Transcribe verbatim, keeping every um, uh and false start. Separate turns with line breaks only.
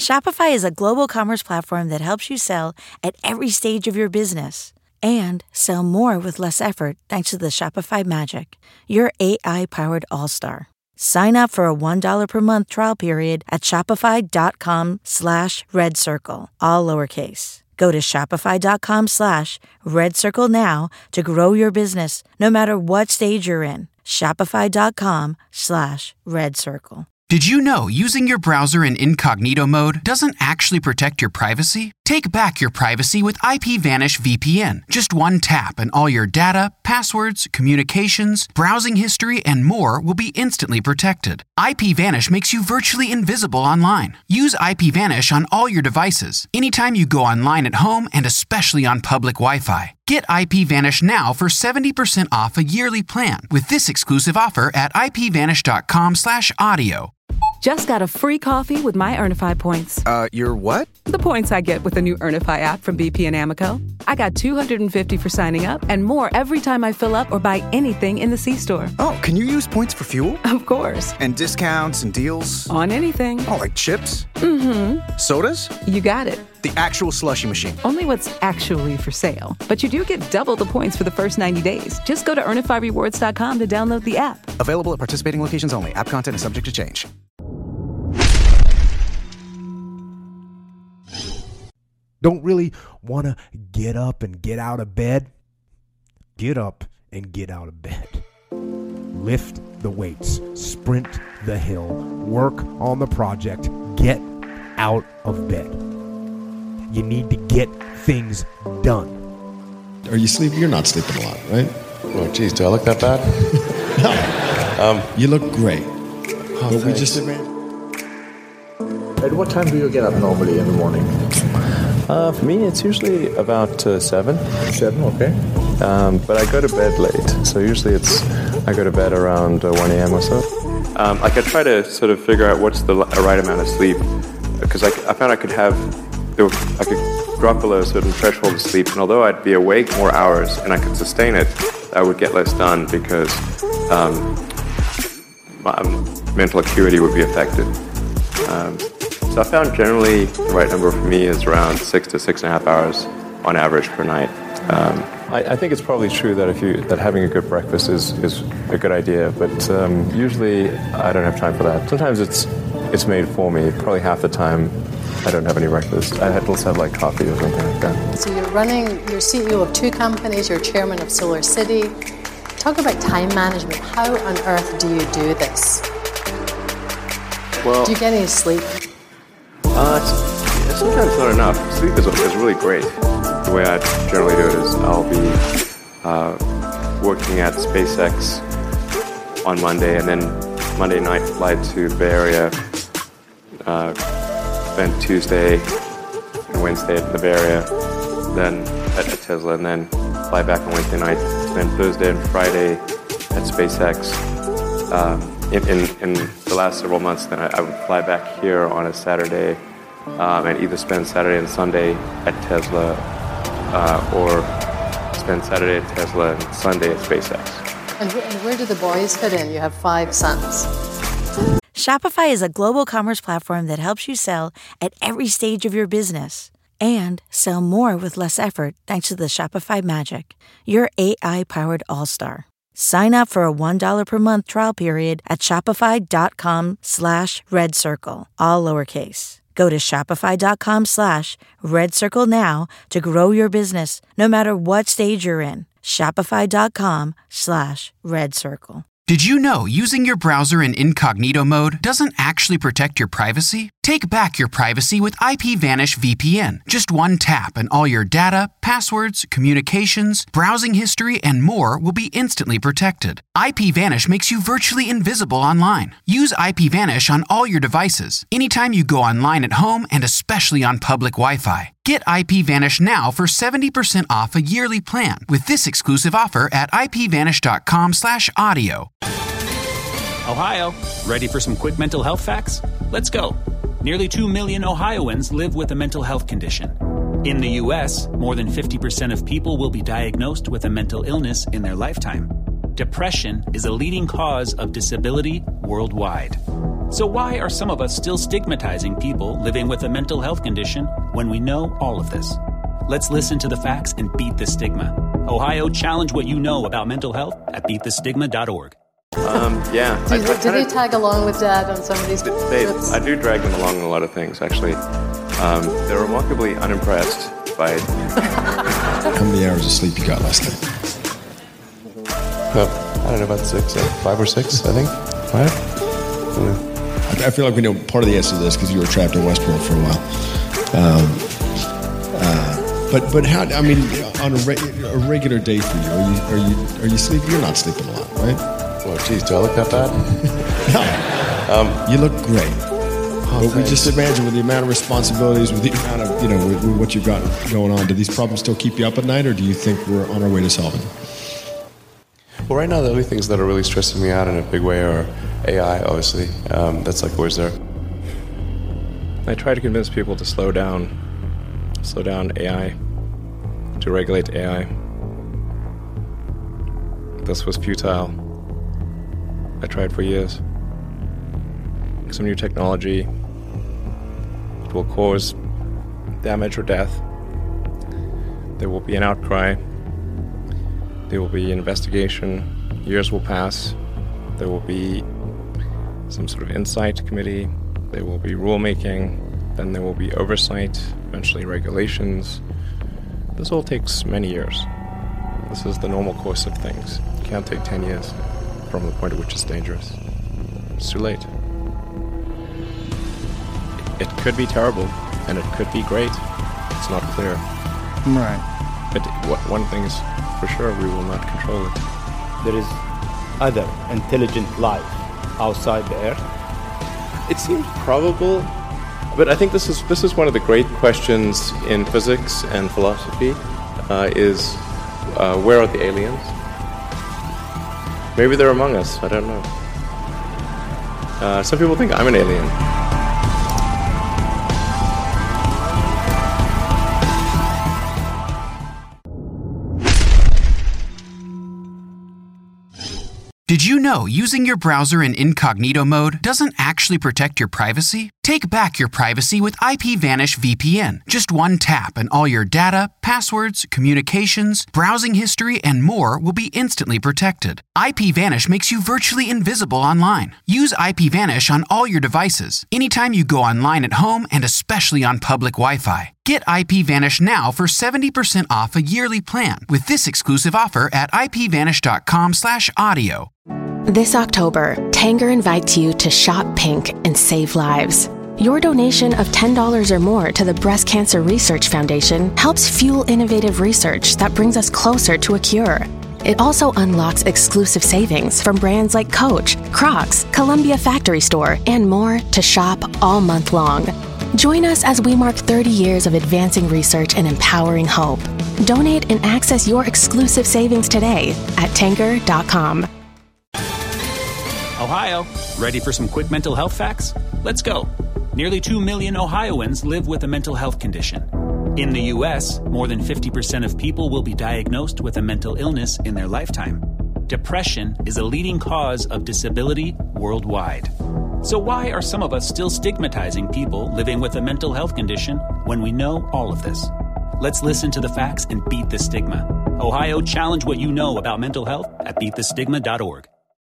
Shopify is a global commerce platform that helps you sell at every stage of your business and sell more with less effort thanks to the Shopify Magic, your A I-powered all-star. Sign up for a one dollar per month trial period at shopify.com slash red circle, all lowercase. Go to shopify.com slash red circle now to grow your business no matter what stage you're in. Shopify.com slash red circle.
Did you know using your browser in incognito mode doesn't actually protect your privacy? Take back your privacy with IPVanish V P N. Just one tap and all your data, passwords, communications, browsing history, and more will be instantly protected. IPVanish makes you virtually invisible online. Use IPVanish on all your devices, anytime you go online at home and especially on public Wi-Fi. Get IPVanish now for seventy percent off a yearly plan with this exclusive offer at ipvanish.com slash audio.
Just got a free coffee with my Earnify points.
Uh, your what?
The points I get with the new Earnify app from B P and Amoco. I got two hundred fifty for signing up and more every time I fill up or buy anything in the C-store.
Oh, can you use points for fuel?
Of course.
And discounts and deals?
On anything.
Oh, like chips?
Mm-hmm.
Sodas?
You got it.
The actual slushie machine.
Only what's actually for sale. But you do get double the points for the first ninety days. Just go to earnify rewards dot com to download the app.
Available at participating locations only. App content is subject to change.
Don't really want to get up and get out of bed? Get up and get out of bed. Lift the weights. Sprint the hill. Work on the project. Get out of bed. You need to get things done.
Are you sleeping? You're not sleeping a lot, right? Oh, geez, do I look that bad? No. Um, you look great.
Oh,
but we just...
At what time do you get up normally in the morning?
Uh, for me, it's usually about uh, seven.
Seven, okay.
Um, but I go to bed late, so usually it's I go to bed around uh, one a.m. or so. Um, like I try to sort of figure out what's the right amount of sleep, because I, I found I could have, I could drop below a certain threshold of sleep, and although I'd be awake more hours and I could sustain it, I would get less done because um, my mental acuity would be affected. Um, So I found generally the right number for me is around six to six and a half hours on average per night. Um, I, I think it's probably true that if you that having a good breakfast is, is a good idea, but um, usually I don't have time for that. Sometimes it's it's made for me. Probably half the time I don't have any breakfast. I had to have like coffee or something like that.
So you're running, you're C E O of two companies. You're chairman of Solar City. Talk about time management. How on earth do you do this?
Well,
do you get any sleep?
Uh, it's, sometimes not enough. Sleep is, is really great. The way I generally do it is I'll be uh, working at SpaceX on Monday, and then Monday night flight to the Bay Area, uh, spend Tuesday and Wednesday in the Bay Area, then at, at Tesla, and then fly back on Wednesday night, spend Thursday and Friday at SpaceX. Um, In, in, in the last several months, then I, I would fly back here on a Saturday um, and either spend Saturday and Sunday at Tesla uh, or spend Saturday at Tesla and Sunday at SpaceX.
And, wh- and where do the boys fit in? You have five sons.
Shopify is a global commerce platform that helps you sell at every stage of your business and sell more with less effort thanks to the Shopify Magic, your A I-powered all-star. Sign up for a one dollar per month trial period at shopify.com slash red circle, all lowercase. Go to shopify.com slash red circle now to grow your business no matter what stage you're in. Shopify.com slash red circle.
Did you know using your browser in incognito mode doesn't actually protect your privacy? Take back your privacy with IPVanish V P N. Just one tap and all your data, passwords, communications, browsing history, and more will be instantly protected. IPVanish makes you virtually invisible online. Use IPVanish on all your devices, anytime you go online at home and especially on public Wi-Fi. Get IPVanish now for seventy percent off a yearly plan with this exclusive offer at ipvanish.com slash audio.
Ohio, ready for some quick mental health facts? Let's go. Nearly two million Ohioans live with a mental health condition. In the U S, more than fifty percent of people will be diagnosed with a mental illness in their lifetime. Depression is a leading cause of disability worldwide. So why are some of us still stigmatizing people living with a mental health condition when we know all of this? Let's listen to the facts and beat the stigma. Ohio, challenge what you know about mental health at beat the stigma dot org.
Um, yeah.
Do,
I,
do,
I
do
kinda,
they tag along with Dad on some of these
they,
trips?
I do drag them along in a lot of things, actually. Um, they're remarkably unimpressed by...
How many hours of sleep you got last night?
Well, I don't know, about six, uh, five or six, I think. Five?
I feel like we know part of the answer to this because you were trapped in Westworld for a while. Um, uh, but but how? I mean, on a, re- a regular day for you, are you are you are you sleeping? You're not sleeping a lot, right?
Well, geez, do I look that bad?
No. Um, you look great.
Oh,
but we
thanks.
just imagine with the amount of responsibilities, with the amount of you know, with, with what you've got going on, do these problems still keep you up at night, or do you think we're on our way to solving them?
Well, right now, the only things that are really stressing me out in a big way are A I, obviously. Um, that's like always there. I try to convince people to slow down, slow down A I, to regulate A I. This was futile. I tried for years. Some new technology, it will cause damage or death. There will be an outcry. There will be an investigation. Years will pass. There will be some sort of insight committee. There will be rulemaking. Then there will be oversight, eventually regulations. This all takes many years. This is the normal course of things. It can't take ten years from the point at which it's dangerous. It's too late. It could be terrible, and it could be great. It's not clear.
Right.
But what, one thing is for sure, we will not control it.
There is other intelligent life outside the Earth?
It seems probable, but I think this is this is one of the great questions in physics and philosophy, uh, is uh, where are the aliens? Maybe they're among us, I don't know. Uh, some people think I'm an alien.
Did you know using your browser in incognito mode doesn't actually protect your privacy? Take back your privacy with IPVanish V P N. Just one tap and all your data, passwords, communications, browsing history, and more will be instantly protected. IPVanish makes you virtually invisible online. Use IPVanish on all your devices, anytime you go online at home, and especially on public Wi-Fi. Get IPVanish now for seventy percent off a yearly plan with this exclusive offer at ipvanish.com slash audio.
This October, Tanger invites you to shop pink and save lives. Your donation of ten dollars or more to the Breast Cancer Research Foundation helps fuel innovative research that brings us closer to a cure. It also unlocks exclusive savings from brands like Coach, Crocs, Columbia Factory Store, and more to shop all month long. Join us as we mark thirty years of advancing research and empowering hope. Donate and access your exclusive savings today at tanger dot com.
Ohio, ready for some quick mental health facts? Let's go. Nearly two million Ohioans live with a mental health condition. In the U S, more than fifty percent of people will be diagnosed with a mental illness in their lifetime. Depression is a leading cause of disability worldwide. So why are some of us still stigmatizing people living with a mental health condition when we know all of this? Let's listen to the facts and beat the stigma. Ohio, challenge what you know about mental health at beat the stigma dot org.